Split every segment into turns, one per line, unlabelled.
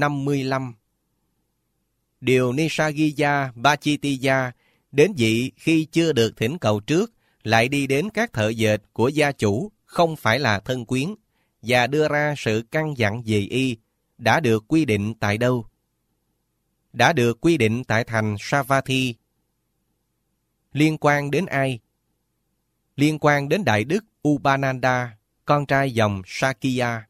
55. Điều Nisargya Bachitiya đến vị khi chưa được thỉnh cầu trước lại đi đến các thợ dệt của gia chủ không phải là thân quyến và đưa ra sự căn dặn về y đã được quy định tại đâu? Đã được quy định tại thành Savatthi. Liên quan đến ai? Liên quan đến Đại Đức Upananda, con trai dòng Sakya.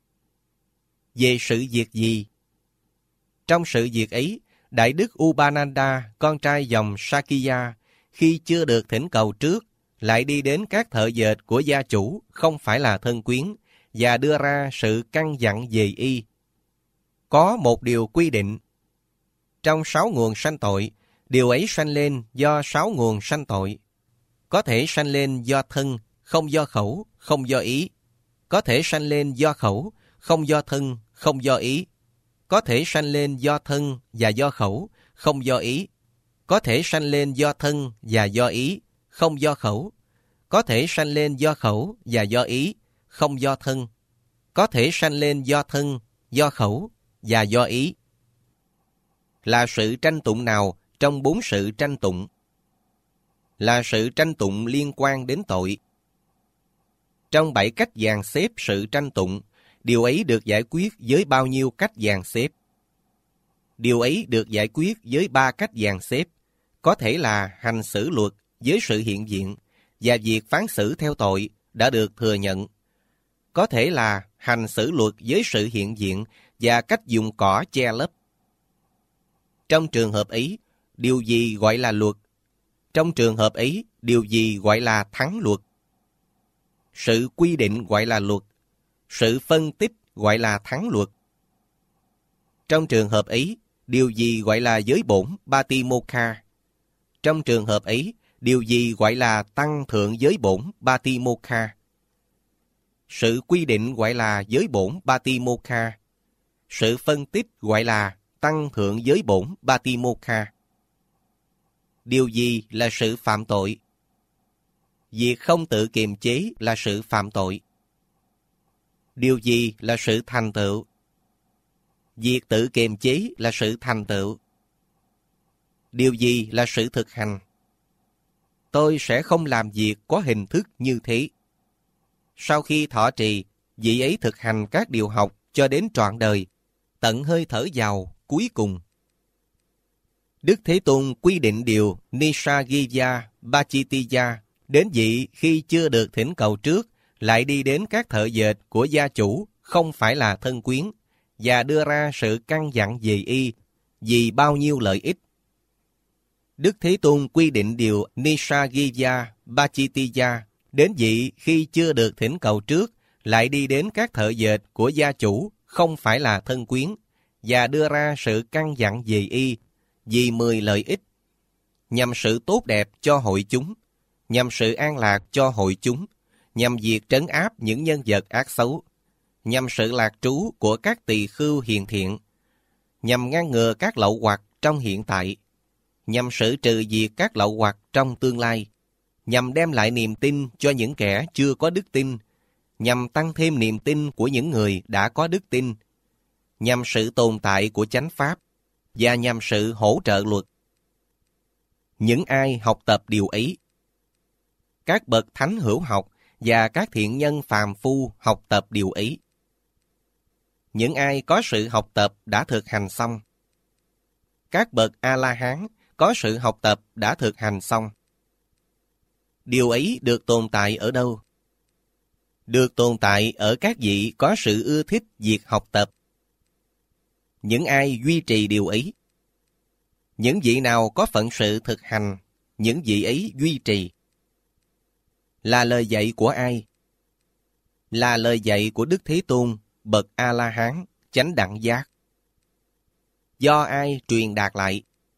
Về sự việc gì? Trong sự việc ấy, Đại Đức Upananda, con trai dòng Sakya, khi chưa được thỉnh cầu trước, lại đi đến các thợ dệt của gia chủ không phải là thân quyến và đưa ra sự căn dặn về y. Có một điều quy định. Trong 6 nguồn sanh tội, điều ấy sanh lên do 6 nguồn sanh tội. Có thể sanh lên do thân, không do khẩu, không do ý. Có thể sanh lên do khẩu, không do thân, không do ý. Có thể sanh lên do thân và do khẩu, không do ý. Có thể sanh lên do thân và do ý, không do khẩu. Có thể sanh lên do khẩu và do ý, không do thân. Có thể sanh lên do thân, do khẩu và do ý. Là sự tranh tụng nào trong 4 sự tranh tụng? Là sự tranh tụng liên quan đến tội. Trong 7 cách dàn xếp sự tranh tụng, điều ấy được giải quyết với bao nhiêu cách dàn xếp? Điều ấy được giải quyết với 3 cách dàn xếp, có thể là hành xử luật với sự hiện diện và việc phán xử theo tội đã được thừa nhận. Có thể là hành xử luật với sự hiện diện và cách dùng cỏ che lấp. Trong trường hợp ấy, điều gì gọi là luật? Trong trường hợp ấy, điều gì gọi là thắng luật? Sự quy định gọi là luật. Sự phân tích gọi là thắng luật. Trong trường hợp ấy, điều gì gọi là giới bổn Patimokkha? Trong trường hợp ấy, điều gì gọi là tăng thượng giới bổn Patimokkha? Sự quy định gọi là giới bổn Patimokkha. Sự phân tích gọi là tăng thượng giới bổn Patimokkha. Điều gì là sự phạm tội? Việc không tự kiềm chế là sự phạm tội. Điều gì là sự thành tựu? Việc tự kiềm chế là sự thành tựu. Điều gì là sự thực hành? Tôi sẽ không làm việc có hình thức như thế. Sau khi thọ trì, vị ấy thực hành các điều học cho đến trọn đời, tận hơi thở vào cuối cùng. Đức Thế Tôn quy định điều Nisargya Bachitiya đến vị khi chưa được thỉnh cầu trước, lại đi đến các thợ dệt của gia chủ không phải là thân quyến và đưa ra sự căn dặn về y vì bao nhiêu lợi ích. Đức Thế Tôn quy định điều Nisargya Bachitiya đến vị khi chưa được thỉnh cầu trước, lại đi đến các thợ dệt của gia chủ không phải là thân quyến và đưa ra sự căn dặn về y vì 10 lợi ích, nhằm sự tốt đẹp cho hội chúng, nhằm sự an lạc cho hội chúng, nhằm việc trấn áp những nhân vật ác xấu, nhằm sự lạc trú của các tỳ khưu hiền thiện, nhằm ngăn ngừa các lậu hoặc trong hiện tại, nhằm xử trừ diệt các lậu hoặc trong tương lai, nhằm đem lại niềm tin cho những kẻ chưa có đức tin, nhằm tăng thêm niềm tin của những người đã có đức tin, nhằm sự tồn tại của chánh pháp, và nhằm sự hỗ trợ luật. Những ai học tập điều ấy, các bậc thánh hữu học và các thiện nhân phàm phu học tập điều ấy. Những ai có sự học tập đã thực hành xong. Các bậc A-la-hán có sự học tập đã thực hành xong. Điều ấy được tồn tại ở đâu? Được tồn tại ở các vị có sự ưa thích việc học tập. Những ai duy trì điều ấy? Những vị nào có phận sự thực hành, những vị ấy duy trì. Là lời dạy của ai? Là lời dạy của Đức Thế Tôn, bậc A-la-hán, chánh đẳng giác. Do ai truyền đạt lại?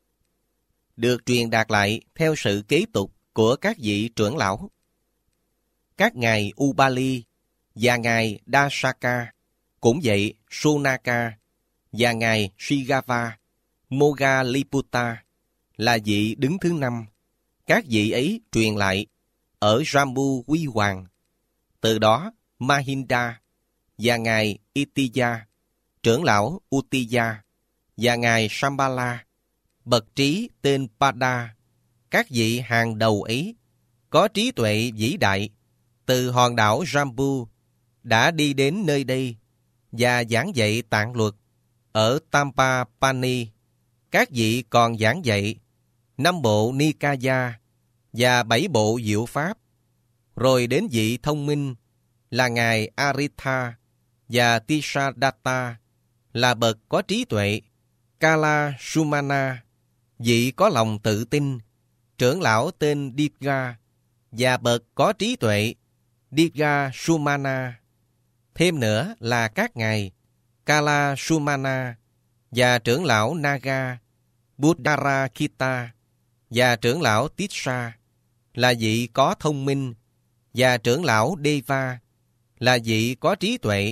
Được truyền đạt lại theo sự kế tục của các vị trưởng lão. Các ngài Ubali và ngài Dasaka, cũng vậy Sunaka và ngài Shigava, Moggalliputta là vị đứng thứ 5. Các vị ấy truyền lại ở Jambu Huy Hoàng. Từ đó Mahinda và ngài Itiya trưởng lão Uttiya và ngài Shambhala, bậc trí tên Pada, các vị hàng đầu ấy có trí tuệ vĩ đại từ hòn đảo Jambu đã đi đến nơi đây và giảng dạy tạng luật. Ở Tampapani, các vị còn giảng dạy 5 bộ Nikaya và 7 bộ diệu pháp. Rồi đến vị thông minh là ngài Aritha và Tisadatta là bậc có trí tuệ. Kala Sumana, vị có lòng tự tin, trưởng lão tên Digha và bậc có trí tuệ Digha Sumana. Thêm nữa là các ngài Kala Sumana và trưởng lão Naga, Buddharakita và trưởng lão Tissa là vị có thông minh, và trưởng lão Deva là vị có trí tuệ.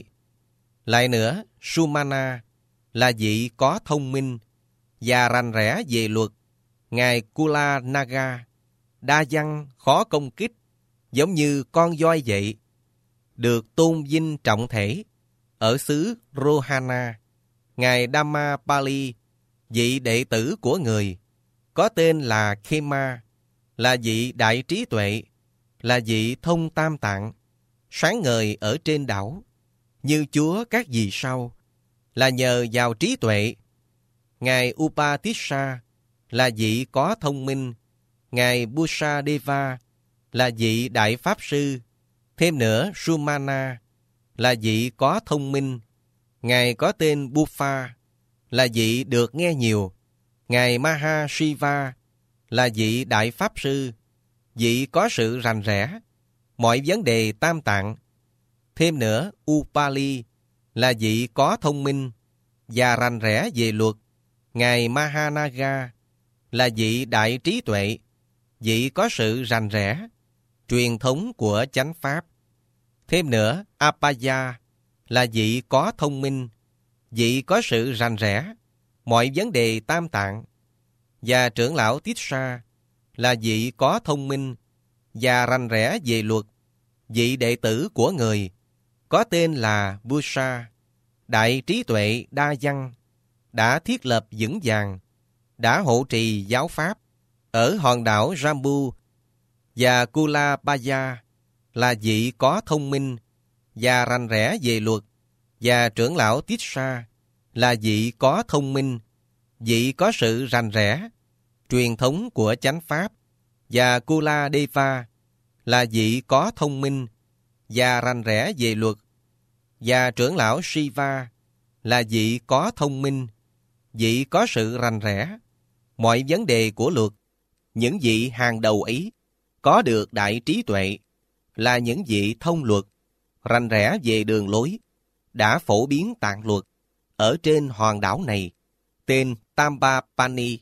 Lại nữa, Sumana là vị có thông minh và rành rẽ về luật. Ngài Kula Naga, đa văn khó công kích, giống như con voi vậy, được tôn vinh trọng thể. Ở xứ Rohana, ngài Dhammapali, vị đệ tử của người, có tên là Khema, là vị đại trí tuệ, là vị thông tam tạng, sáng ngời ở trên đảo, như Chúa các vì sao, là nhờ vào trí tuệ. Ngài Upatissa là vị có thông minh, ngài Busadeva là vị đại pháp sư. Thêm nữa, Sumana là vị có thông minh, ngài có tên Buffa là vị được nghe nhiều. Ngài Mahashiva là vị đại pháp sư, vị có sự rành rẽ mọi vấn đề tam tạng. Thêm nữa, Upali là vị có thông minh và rành rẽ về luật. Ngài Mahanaga là vị đại trí tuệ, vị có sự rành rẽ truyền thống của chánh pháp. Thêm nữa, Apaya là vị có thông minh, vị có sự rành rẽ mọi vấn đề tam tạng. Và trưởng lão Tissa là vị có thông minh và rành rẽ về luật, vị đệ tử của người, có tên là Busa, đại trí tuệ đa văn, đã thiết lập vững vàng, đã hộ trì giáo pháp ở hòn đảo Jambu. Và Kulabaya là vị có thông minh và rành rẽ về luật, và trưởng lão Tissa là vị có thông minh, vị có sự rành rẽ truyền thống của chánh pháp. Và Kuladeva là vị có thông minh và rành rẽ về luật, và trưởng lão Shiva là vị có thông minh, vị có sự rành rẽ mọi vấn đề của luật. Những vị hàng đầu ấy có được đại trí tuệ, là những vị thông luật, rành rẽ về đường lối, đã phổ biến tạng luật ở trên hòn đảo này, tên Tampapani.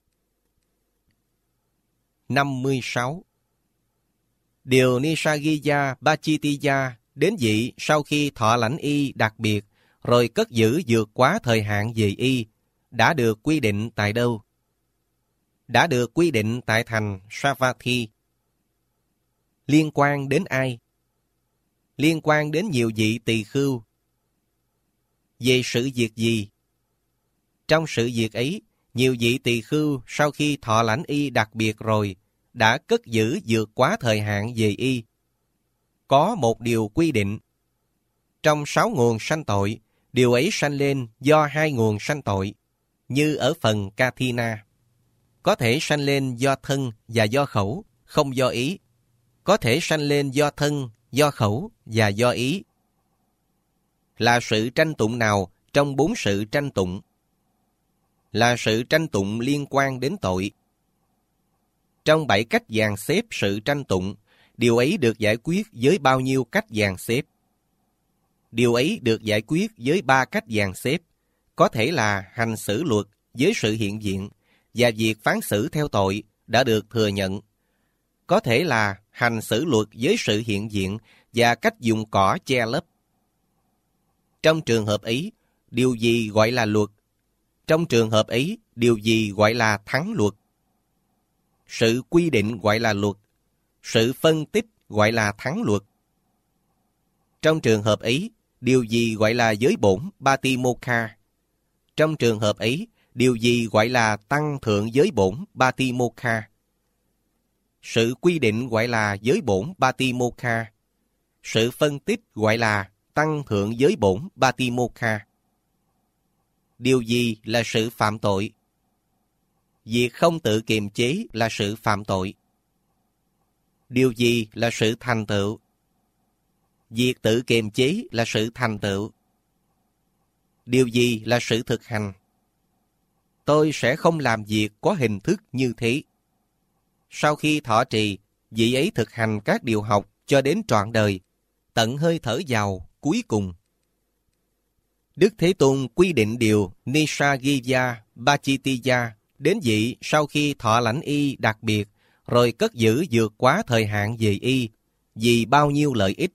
56. Điều Nisargya Bachitiya đến vị sau khi thọ lãnh y đặc biệt rồi cất giữ vượt quá thời hạn về y đã được quy định tại đâu? Đã được quy định tại thành Savatthi. Liên quan đến ai? Liên quan đến nhiều vị tỳ khưu. Về sự việc gì? Trong sự việc ấy, nhiều vị tỳ khưu sau khi thọ lãnh y đặc biệt rồi đã cất giữ vượt quá thời hạn về y. Có một điều quy định. Trong 6 nguồn sanh tội, điều ấy sanh lên do 2 nguồn sanh tội, như ở phần Kathina. Có thể sanh lên do thân và do khẩu, không do ý. Có thể sanh lên do thân, do khẩu và do ý. Là sự tranh tụng nào trong 4 sự tranh tụng? Là sự tranh tụng liên quan đến tội. Trong 7 cách dàn xếp sự tranh tụng, điều ấy được giải quyết với bao nhiêu cách dàn xếp? Điều ấy được giải quyết với 3 cách dàn xếp, có thể là hành xử luật với sự hiện diện và việc phán xử theo tội đã được thừa nhận. Có thể là hành xử luật với sự hiện diện và cách dùng cỏ che lấp. Trong trường hợp ấy, điều gì gọi là luật? Trong trường hợp ấy, điều gì gọi là thắng luật? Sự quy định gọi là luật, sự phân tích gọi là thắng luật. Trong trường hợp ấy, điều gì gọi là giới bổn Patimokkha? Trong trường hợp ấy, điều gì gọi là tăng thượng giới bổn Patimokkha? Sự quy định gọi là giới bổn Patimokkha. Sự phân tích gọi là tăng thượng giới bổn Patimokkha. Điều gì là sự phạm tội? Việc không tự kiềm chế là sự phạm tội. Điều gì là sự thành tựu? Việc tự kiềm chế là sự thành tựu. Điều gì là sự thực hành? Tôi sẽ không làm việc có hình thức như thế. Sau khi thọ trì, vị ấy thực hành các điều học cho đến trọn đời, tận hơi thở vào cuối cùng. Đức Thế Tôn quy định điều Nisaggiya Bachitiya đến vị sau khi thọ lãnh y đặc biệt, rồi cất giữ vượt quá thời hạn về y, vì bao nhiêu lợi ích.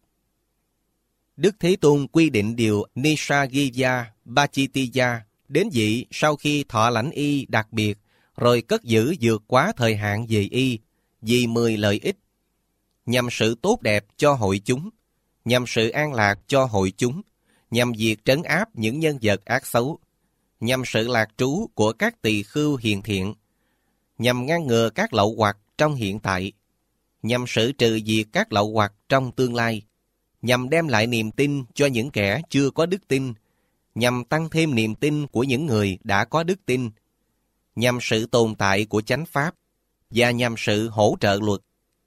Đức Thế Tôn quy định điều Nisaggiya Bachitiya đến vị sau khi thọ lãnh y đặc biệt, rồi cất giữ vượt quá thời hạn về y, vì 10 lợi ích, nhằm sự tốt đẹp cho hội chúng, nhằm sự an lạc cho hội chúng, nhằm việc trấn áp những nhân vật ác xấu, nhằm sự lạc trú của các tỳ khưu hiền thiện, nhằm ngăn ngừa các lậu hoặc trong hiện tại, nhằm xử trừ diệt các lậu hoặc trong tương lai, nhằm đem lại niềm tin cho những kẻ chưa có đức tin, nhằm tăng thêm niềm tin của những người đã có đức tin, nhằm sự tồn tại của chánh pháp, và nhằm sự hỗ trợ luật.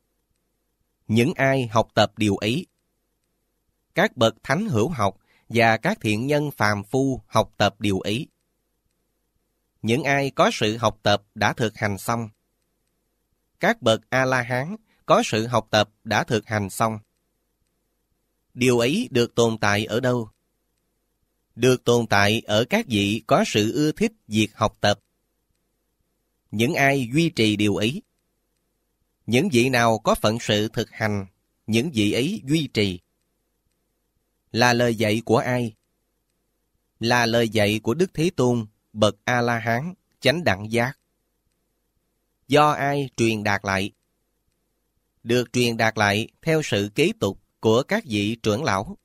Những ai học tập điều ấy, các bậc thánh hữu học và các thiện nhân phàm phu học tập điều ấy. Những ai có sự học tập đã thực hành xong. Các bậc A-la-hán có sự học tập đã thực hành xong. Điều ấy được tồn tại ở đâu? Được tồn tại ở các vị có sự ưa thích việc học tập. Những ai duy trì điều ấy? Những vị nào có phận sự thực hành, những vị ấy duy trì. Là lời dạy của ai? Là lời dạy của Đức Thế Tôn, bậc A-la-hán, chánh đẳng giác. Do ai truyền đạt lại? Được truyền đạt lại theo sự kế tục của các vị trưởng lão.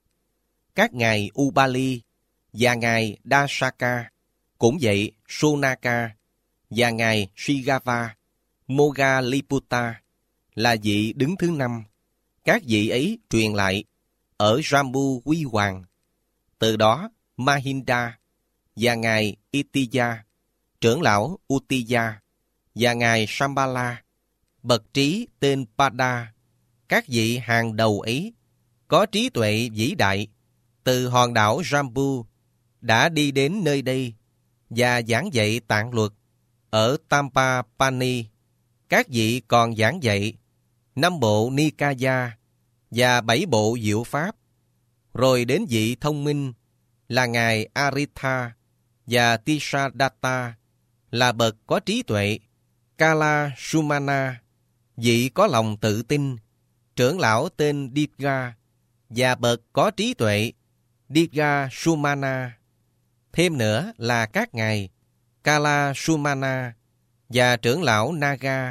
Các ngài Ubali và ngài Dasaka, cũng vậy Sunaka và ngài Shigava, Moggaliputta là vị đứng thứ 5. Các vị ấy truyền lại ở Jambu Huy Hoàng. Từ đó Mahinda và ngài Itiya, trưởng lão Uttiya và ngài Shambhala, bậc trí tên Pada, các vị hàng đầu ấy có trí tuệ vĩ đại, từ hòn đảo Jambu đã đi đến nơi đây và giảng dạy tạng luật. Ở Tampapani, các vị còn giảng dạy 5 bộ Nikaya và 7 bộ diệu pháp. Rồi đến vị thông minh là ngài Aritha và Tisadatta là bậc có trí tuệ, Kala Sumana, vị có lòng tự tin, trưởng lão tên Dibga và bậc có trí tuệ, Dibga Sumana. Thêm nữa là các ngài Kala Sumana và trưởng lão Naga,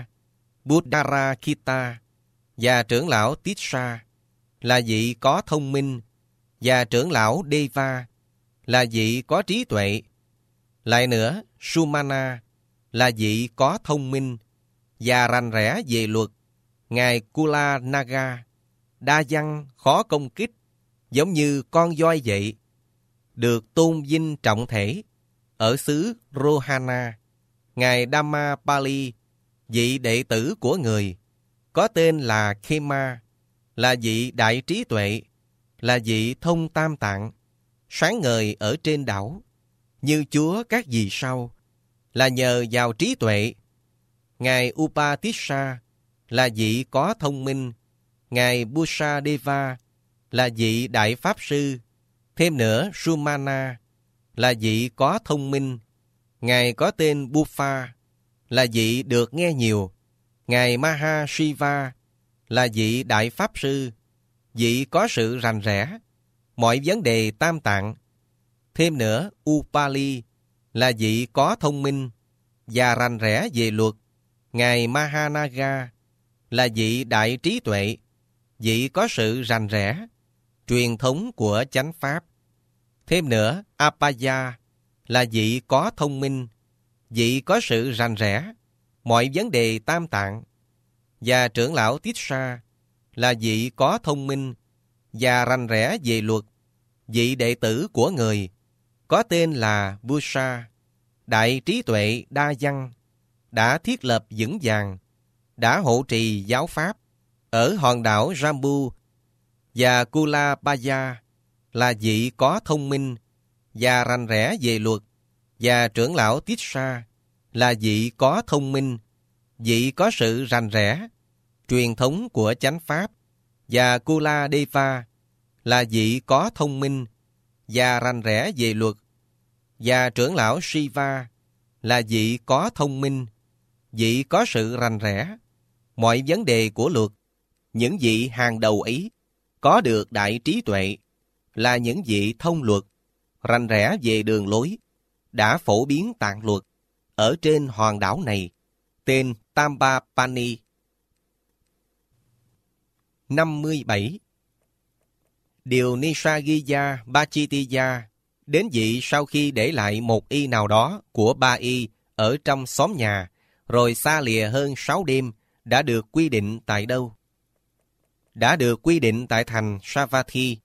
Buddharakita và trưởng lão Tissa là vị có thông minh, và trưởng lão Deva là vị có trí tuệ. Lại nữa, Sumana là vị có thông minh và rành rẽ về luật. Ngài Kula Naga, đa văn khó công kích, giống như con voi vậy, được tôn vinh trọng thể. Ở xứ Rohana, ngài Dhammapali, vị đệ tử của người, có tên là Khema, là vị đại trí tuệ, là vị thông tam tạng, sáng ngời ở trên đảo, như Chúa các vì sao, là nhờ vào trí tuệ. Ngài Upatissa là vị có thông minh, ngài Busadeva là vị đại pháp sư. Thêm nữa, Sumana là vị có thông minh, ngài có tên Buffa là vị được nghe nhiều. Ngài Mahashiva là vị đại pháp sư, vị có sự rành rẽ mọi vấn đề tam tạng. Thêm nữa, Upali là vị có thông minh và rành rẽ về luật. Ngài Mahanaga là vị đại trí tuệ, vị có sự rành rẽ truyền thống của chánh pháp. Thêm nữa, Apaya là vị có thông minh, vị có sự rành rẽ, mọi vấn đề tam tạng. Và trưởng lão Tissa là vị có thông minh và rành rẽ về luật, vị đệ tử của người, có tên là Busa, đại trí tuệ đa văn, đã thiết lập vững vàng, đã hộ trì giáo pháp ở hòn đảo Jambu. Và Kulabaya là vị có thông minh và rành rẽ về luật, và trưởng lão Tissa là vị có thông minh, vị có sự rành rẽ, truyền thống của chánh pháp. Và Kuladeva là vị có thông minh và rành rẽ về luật, và trưởng lão Shiva là vị có thông minh, vị có sự rành rẽ, mọi vấn đề của luật. Những vị hàng đầu ấy có được đại trí tuệ, là những vị thông luật, rành rẽ về đường lối, đã phổ biến tạng luật ở trên hòn đảo này, tên Tambapani. 57. Điều Nisargya Bachitiya đến vị sau khi để lại một y nào đó của ba y ở trong xóm nhà, rồi xa lìa hơn 6 đêm, đã được quy định tại đâu? Đã được quy định tại thành Savatthi.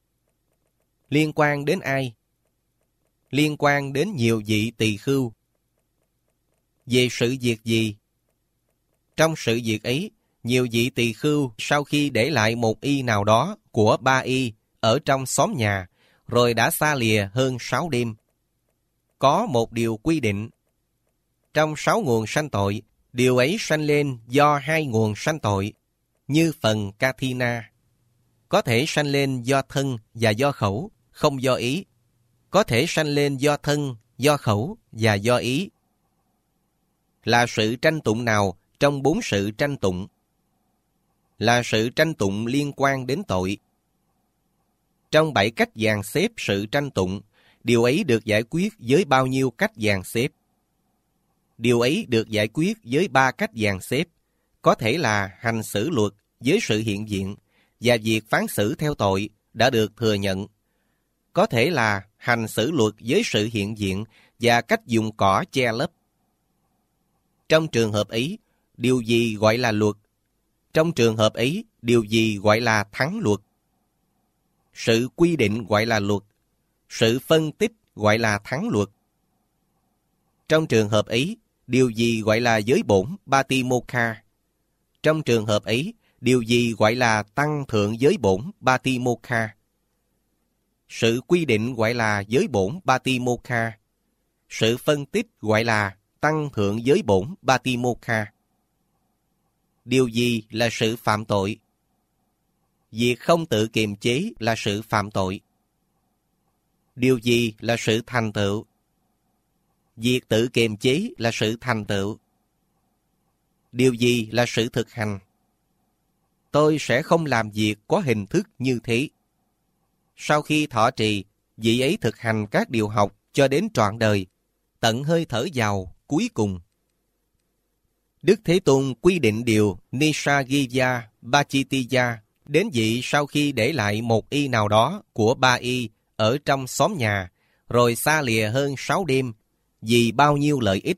Liên quan đến ai? Liên quan đến nhiều vị tỳ khưu. Về sự việc gì? Trong sự việc ấy, nhiều vị tỳ khưu sau khi để lại một y nào đó của ba y ở trong xóm nhà, rồi đã xa lìa hơn 6 đêm. Có một điều quy định. Trong 6 nguồn sanh tội, điều ấy sanh lên do 2 nguồn sanh tội, như phần Kathina. Có thể sanh lên do thân và do khẩu, không do ý. Có thể sanh lên do thân, do khẩu và do ý. Là sự tranh tụng nào trong 4 sự tranh tụng? Là sự tranh tụng liên quan đến tội. Trong 7 cách dàn xếp sự tranh tụng, điều ấy được giải quyết với bao nhiêu cách dàn xếp? Điều ấy được giải quyết với 3 cách dàn xếp, có thể là hành xử luật với sự hiện diện, và việc phán xử theo tội đã được thừa nhận. Có thể là hành xử luật với sự hiện diện và cách dùng cỏ che lấp. Trong trường hợp ấy, điều gì gọi là luật? Trong trường hợp ấy, điều gì gọi là thắng luật? Sự quy định gọi là luật, sự phân tích gọi là thắng luật. Trong trường hợp ấy, điều gì gọi là giới bổn Patimokkha? Trong trường hợp ấy, điều gì gọi là tăng thượng giới bổn Patimokkha? Sự quy định gọi là giới bổn Patimokkha. Sự phân tích gọi là tăng thượng giới bổn Patimokkha. Điều gì là sự phạm tội? Việc không tự kiềm chế là sự phạm tội. Điều gì là sự thành tựu? Việc tự kiềm chế là sự thành tựu. Điều gì là sự thực hành? Tôi sẽ không làm việc có hình thức như thế. Sau khi thọ trì, vị ấy thực hành các điều học cho đến trọn đời, tận hơi thở vào cuối cùng. Đức Thế Tôn quy định điều Nisargya Bachitiya đến vị sau khi để lại một y nào đó của ba y ở trong xóm nhà, rồi xa lìa hơn 6 đêm, vì bao nhiêu lợi ích.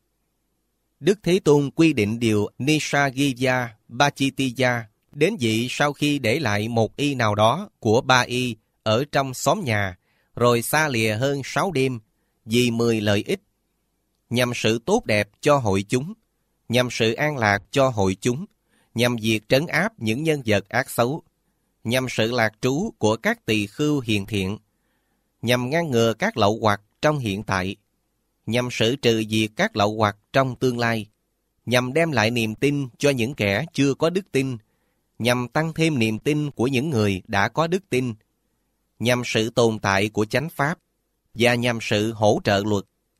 Đức Thế Tôn quy định điều Nisargya Bachitiya đến vị sau khi để lại một y nào đó của ba y ở trong xóm nhà, rồi xa lìa hơn 6 đêm, vì 10 lợi ích, nhằm sự tốt đẹp cho hội chúng, nhằm sự an lạc cho hội chúng, nhằm việc trấn áp những nhân vật ác xấu, nhằm sự lạc trú của các tỳ khưu hiền thiện, nhằm ngăn ngừa các lậu hoặc trong hiện tại, nhằm xử trừ diệt các lậu hoặc trong tương lai, nhằm đem lại niềm tin cho những kẻ chưa có đức tin, nhằm tăng thêm niềm tin của những người đã có đức tin, nhằm sự tồn tại của chánh pháp, và nhằm sự hỗ trợ luật.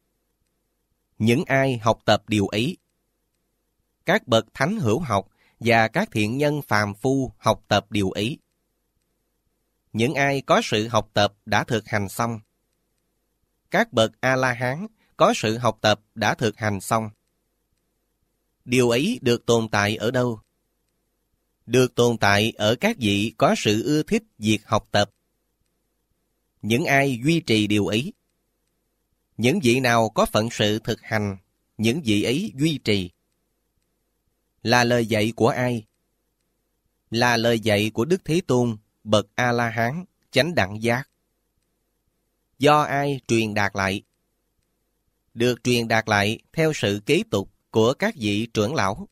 Những ai học tập điều ấy, các bậc thánh hữu học và các thiện nhân phàm phu học tập điều ấy. Những ai có sự học tập đã thực hành xong. Các bậc A-la-hán có sự học tập đã thực hành xong. Điều ấy được tồn tại ở đâu? được tồn tại ở các vị có sự ưa thích việc học tập. Những ai duy trì điều ấy, những vị nào có phận sự thực hành, những vị ấy duy trì. Là lời dạy của ai? Là lời dạy của Đức Thế Tôn, bậc A-la-hán, chánh đẳng giác. Do ai truyền đạt lại? Được truyền đạt lại theo sự kế tục của các vị trưởng lão.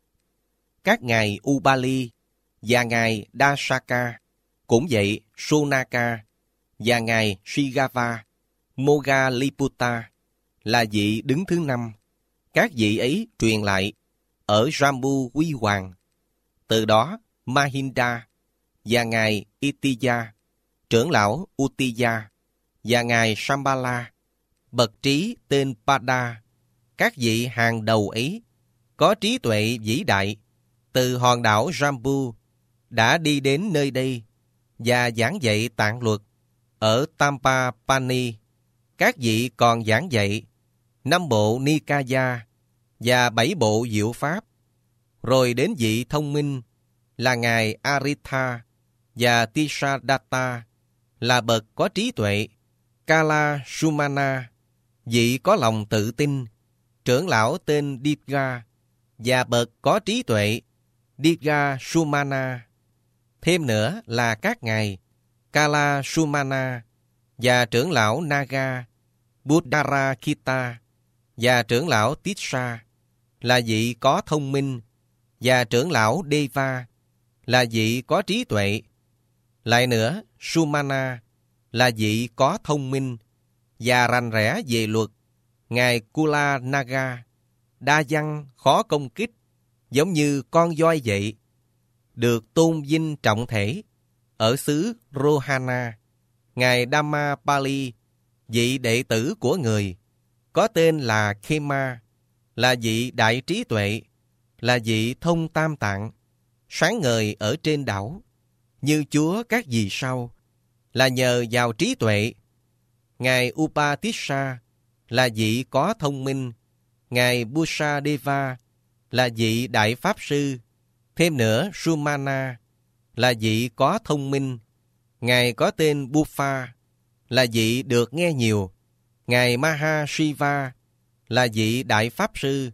Các ngài Ubali và ngài Dasaka, cũng vậy Sonaka và ngài Shigava, Moggalliputta là vị đứng thứ 5. Các vị ấy truyền lại ở Jambu Huy Hoàng. Từ đó Mahinda và ngài Itiya, trưởng lão Uttiya và ngài Shambhala, bậc trí tên Pada, các vị hàng đầu ấy có trí tuệ vĩ đại, từ hòn đảo Jambu đã đi đến nơi đây và giảng dạy tạng luật. Ở Tampapani, các vị còn giảng dạy 5 bộ Nikaya và 7 bộ diệu pháp. Rồi đến vị thông minh là ngài Aritha và Tisadatta là bậc có trí tuệ. Kala Sumana, vị có lòng tự tin, trưởng lão tên Didga và bậc có trí tuệ Didga Sumana. Thêm nữa là các ngài Kala Sumana và trưởng lão Naga Buddharakita và trưởng lão Tissa là vị có thông minh, và trưởng lão Deva là vị có trí tuệ. Lại nữa, Sumana là vị có thông minh và rành rẽ về luật. Ngài Kula Naga đa văn khó công kích, giống như con voi vậy, được tôn vinh trọng thể. Ở xứ Rohana, ngài Dhammapali, vị đệ tử của người, có tên là Khema, là vị đại trí tuệ, là vị thông tam tạng, sáng ngời ở trên đảo, như chúa các vì sao, là nhờ vào trí tuệ. Ngài Upatissa là vị có thông minh. Ngài Busadeva là vị đại pháp sư. Thêm nữa, Sumana là vị có thông minh. Ngài có tên Buffa là vị được nghe nhiều. Ngài Mahashiva là vị đại pháp sư,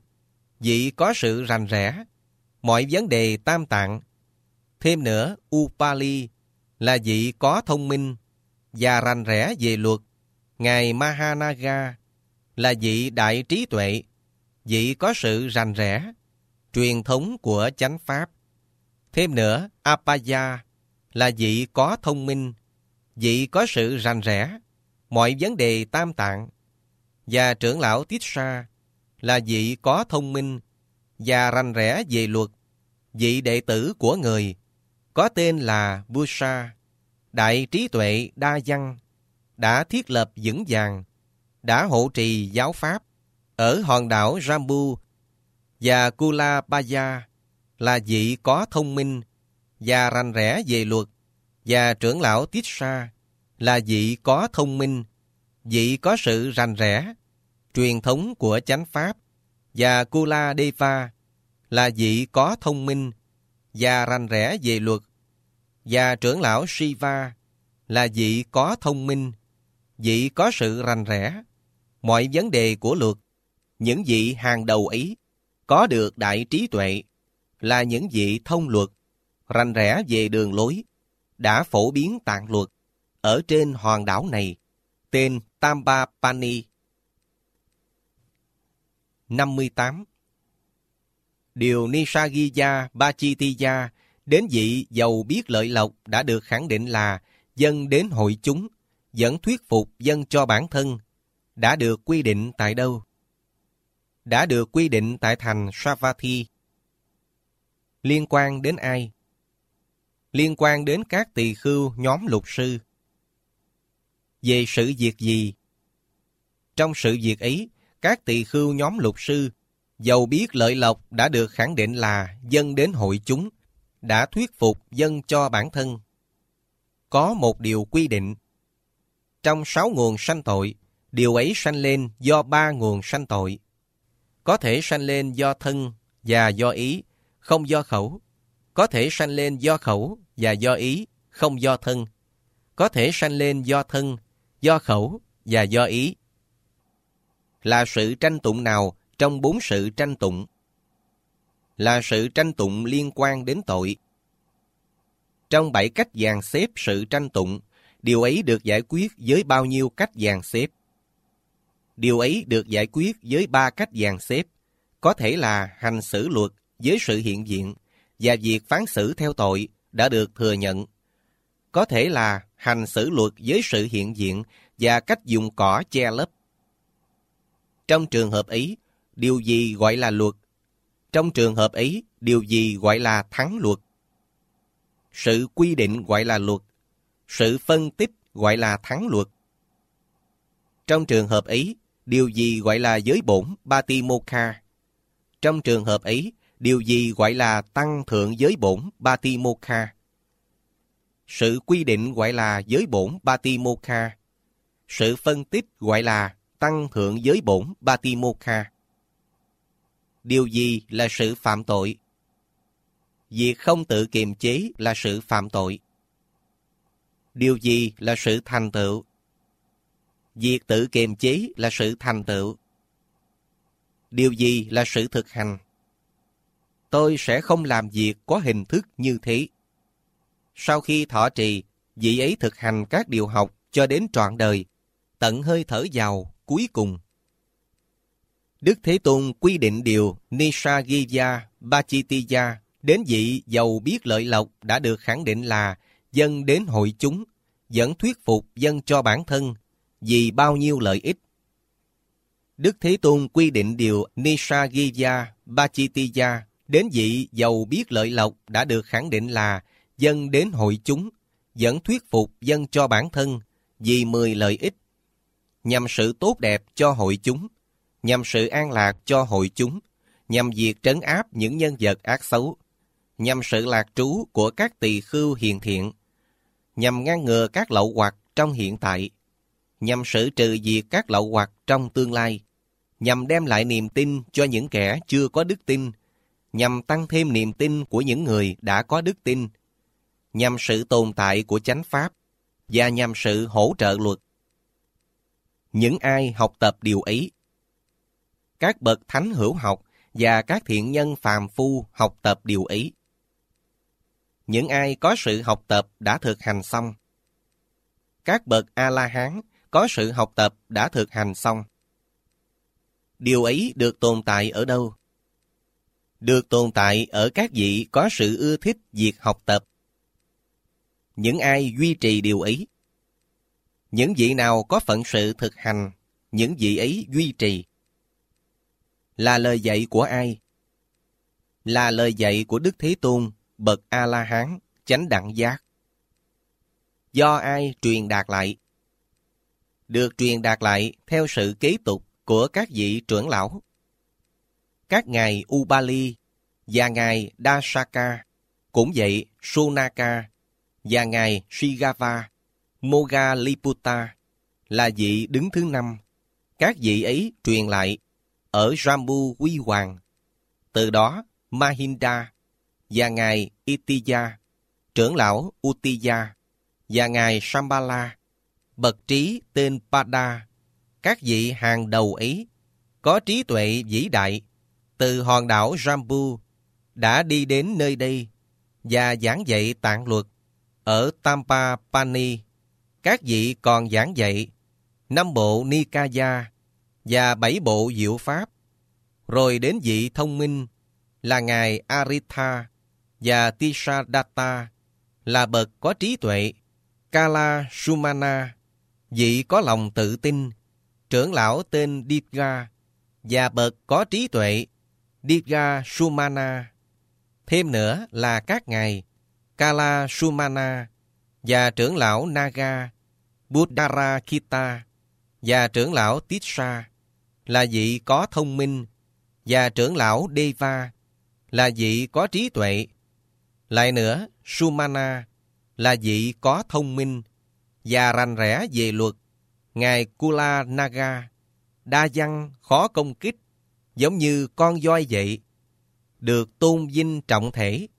vị có sự rành rẽ mọi vấn đề tam tạng. Thêm nữa, Upali là vị có thông minh và rành rẽ về luật. Ngài Mahanaga là vị đại trí tuệ, vị có sự rành rẽ truyền thống của chánh pháp. Thêm nữa, Apaya là vị có thông minh, vị có sự rành rẽ mọi vấn đề tam tạng. Và trưởng lão Tissa là vị có thông minh và rành rẽ về luật, vị đệ tử của người, có tên là Busa, đại trí tuệ đa văn, đã thiết lập vững vàng, đã hộ trì giáo pháp ở hòn đảo Jambu. Và Kulabaya là vị có thông minh và rành rẽ về luật. Và trưởng lão Tissa là vị có thông minh, vị có sự rành rẽ truyền thống của chánh pháp. Và Kuladeva là vị có thông minh và rành rẽ về luật. Và trưởng lão Shiva là vị có thông minh, vị có sự rành rẽ mọi vấn đề của luật. Những vị hàng đầu ấy có được đại trí tuệ, là những vị thông luật, rành rẽ về đường lối, đã phổ biến tạng luật ở trên hòn đảo này, tên Tampapani. 58. Điều Nisargya Bachitiya đến vị giàu biết lợi lộc đã được khẳng định là dâng đến hội chúng, vẫn thuyết phục dâng cho bản thân, đã được quy định tại đâu? Đã được quy định tại thành Savatthi. Liên quan đến ai? Liên quan đến các tỳ khưu nhóm luật sư. Về sự việc gì? Trong sự việc ấy, các tỳ khưu nhóm luật sư giàu biết lợi lộc đã được khẳng định là dâng đến hội chúng, đã thuyết phục dâng cho bản thân. Có một điều quy định. Trong 6 nguồn sanh tội, điều ấy sanh lên do 3 nguồn sanh tội. Có thể sanh lên do thân và do ý, không do khẩu. Có thể sanh lên do khẩu và do ý, không do thân. Có thể sanh lên do thân, do khẩu và do ý. Là sự tranh tụng nào trong 4 sự tranh tụng? Là sự tranh tụng liên quan đến tội. Trong 7 cách dàn xếp sự tranh tụng, điều ấy được giải quyết với bao nhiêu cách dàn xếp? Điều ấy được giải quyết với 3 cách dàn xếp, có thể là hành xử luật với sự hiện diện và việc phán xử theo tội đã được thừa nhận. Có thể là hành xử luật với sự hiện diện và cách dùng cỏ che lấp. Trong trường hợp ấy, điều gì gọi là luật? Trong trường hợp ấy, điều gì gọi là thắng luật? Sự quy định gọi là luật. Sự phân tích gọi là thắng luật. Trong trường hợp ấy, điều gì gọi là giới bổn Patimokkha? Trong trường hợp ấy, điều gì gọi là tăng thượng giới bổn Patimokkha? Sự quy định gọi là giới bổn Patimokkha. Sự phân tích gọi là tăng thượng giới bổn Patimokkha. Điều gì là sự phạm tội? Việc không tự kiềm chế là sự phạm tội. Điều gì là sự thành tựu? Việc tự kiềm chế là sự thành tựu. Điều gì là sự thực hành? Tôi sẽ không làm việc có hình thức như thế. Sau khi thọ trì, vị ấy thực hành các điều học cho đến trọn đời, tận hơi thở vào cuối cùng. Đức Thế Tôn quy định điều Nisaggiya Bachitiya đến vị giàu biết lợi lộc đã được khẳng định là dâng đến hội chúng, vẫn thuyết phục dâng cho bản thân vì bao nhiêu lợi ích. Đức Thế Tôn quy định điều Nisaggiya Bachitiya đến vị giàu biết lợi lộc đã được khẳng định là dâng đến hội chúng, vẫn thuyết phục dâng cho bản thân vì 10 lợi ích, nhằm sự tốt đẹp cho hội chúng, nhằm sự an lạc cho hội chúng, nhằm việc trấn áp những nhân vật ác xấu, nhằm sự lạc trú của các tỳ khưu hiền thiện, nhằm ngăn ngừa các lậu hoặc trong hiện tại, nhằm xử trừ diệt các lậu hoặc trong tương lai, nhằm đem lại niềm tin cho những kẻ chưa có đức tin, nhằm tăng thêm niềm tin của những người đã có đức tin, nhằm sự tồn tại của chánh pháp, và nhằm sự hỗ trợ luật. Những ai học tập điều ấy, các bậc thánh hữu học và các thiện nhân phàm phu học tập điều ấy. Những ai có sự học tập đã thực hành xong. Các bậc A-la-hán có sự học tập đã thực hành xong. Điều ấy được tồn tại ở đâu? Được tồn tại ở các vị có sự ưa thích việc học tập. Những ai duy trì điều ấy? Những vị nào có phận sự thực hành, những vị ấy duy trì. Là lời dạy của ai? Là lời dạy của Đức Thế Tôn, bậc A-la-hán, chánh đẳng giác. Do ai truyền đạt lại? Được truyền đạt lại theo sự kế tục của các vị trưởng lão. Các ngài Ubali và ngài Dasaka, cũng vậy Sunaka và ngài Shigava, Moggaliputta là vị đứng thứ 5. Các vị ấy truyền lại ở Jambu Huy Hoàng. Từ đó Mahinda và ngài Itiya, trưởng lão Uttiya và ngài Shambhala, bậc trí tên Pada, các vị hàng đầu ấy có trí tuệ vĩ đại, từ hòn đảo Jambu đã đi đến nơi đây và giảng dạy tạng luật. Ở Tampapani, các vị còn giảng dạy 5 bộ Nikaya và 7 bộ diệu pháp. Rồi đến vị thông minh là ngài Aritha và Tisadatta là bậc có trí tuệ, Kala Sumana, vị có lòng tự tin, trưởng lão tên Didga và bậc có trí tuệ, Didga Sumana. Thêm nữa là các ngài Kala Sumana và trưởng lão Naga, Buddharakita và trưởng lão Tissa là vị có thông minh, và trưởng lão Deva là vị có trí tuệ. Lại nữa, Sumana là vị có thông minh và rành rẽ về luật. Ngài Kula Naga đa văn khó công kích, giống như con voi vậy, được tôn vinh trọng thể,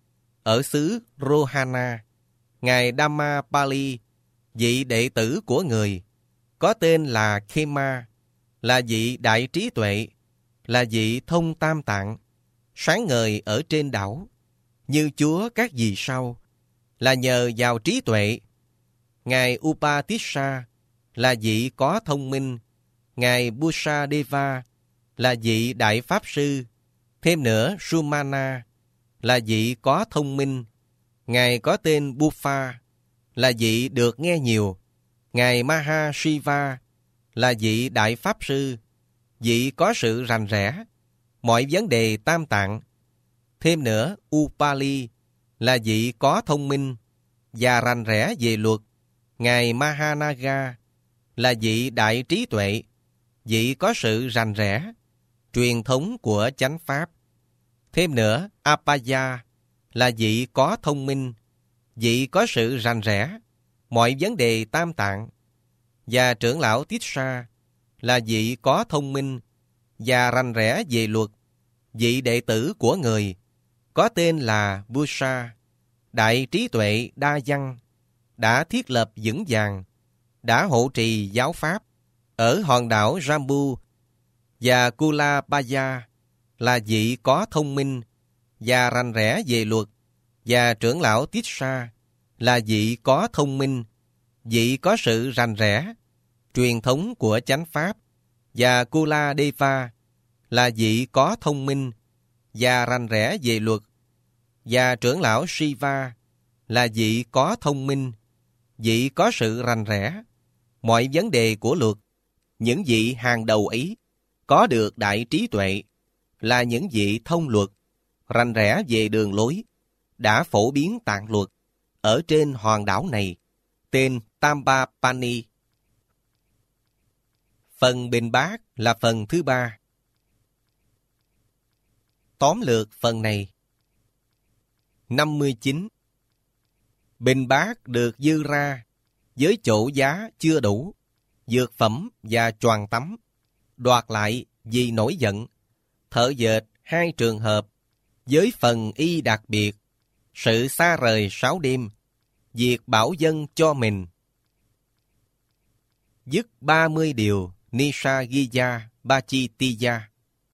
Ở xứ Rohana, Ngài Dhammapali, vị đệ tử của người, có tên là Khema, là vị đại trí tuệ, là vị thông tam tạng, sáng ngời ở trên đảo, như Chúa các vì sao, là nhờ vào trí tuệ. Ngài Upatissa là vị có thông minh, Ngài Busadeva là vị đại pháp sư, thêm nữa Sumana là vị có thông minh, Ngài có tên Buffa là vị được nghe nhiều, Ngài Mahashiva là vị đại pháp sư, vị có sự rành rẽ mọi vấn đề tam tạng, thêm nữa Upali là vị có thông minh và rành rẽ về luật, Ngài Mahanaga là vị đại trí tuệ, vị có sự rành rẽ truyền thống của chánh pháp, thêm nữa Apaya là vị có thông minh, vị có sự rành rẽ mọi vấn đề tam tạng, và trưởng lão Tissa là vị có thông minh và rành rẽ về luật, vị đệ tử của người, có tên là Busa, đại trí tuệ đa văn, đã thiết lập vững vàng, đã hộ trì giáo pháp ở hòn đảo Jambu, và Kulabaya là vị có thông minh và rành rẽ về luật, và trưởng lão Tissa là vị có thông minh, vị có sự rành rẽ truyền thống của chánh pháp, và Kuladeva là vị có thông minh và rành rẽ về luật, và trưởng lão Shiva là vị có thông minh, vị có sự rành rẽ mọi vấn đề của luật. Những vị hàng đầu ấy có được đại trí tuệ, là những vị thông luật, rành rẽ về đường lối, đã phổ biến tạng luật ở trên hòn đảo này, tên Tambapani. Phần bình bát là phần thứ 3. Tóm lược phần này. 59. Bình bát được dư ra với chỗ giá chưa đủ, dược phẩm và choàng tắm, đoạt lại vì nổi giận, thợ dệt 2 trường hợp, với phần y đặc biệt, sự xa rời 6 đêm, việc bảo dân cho mình. Dứt 30 điều Nisaggiya Bachitiya.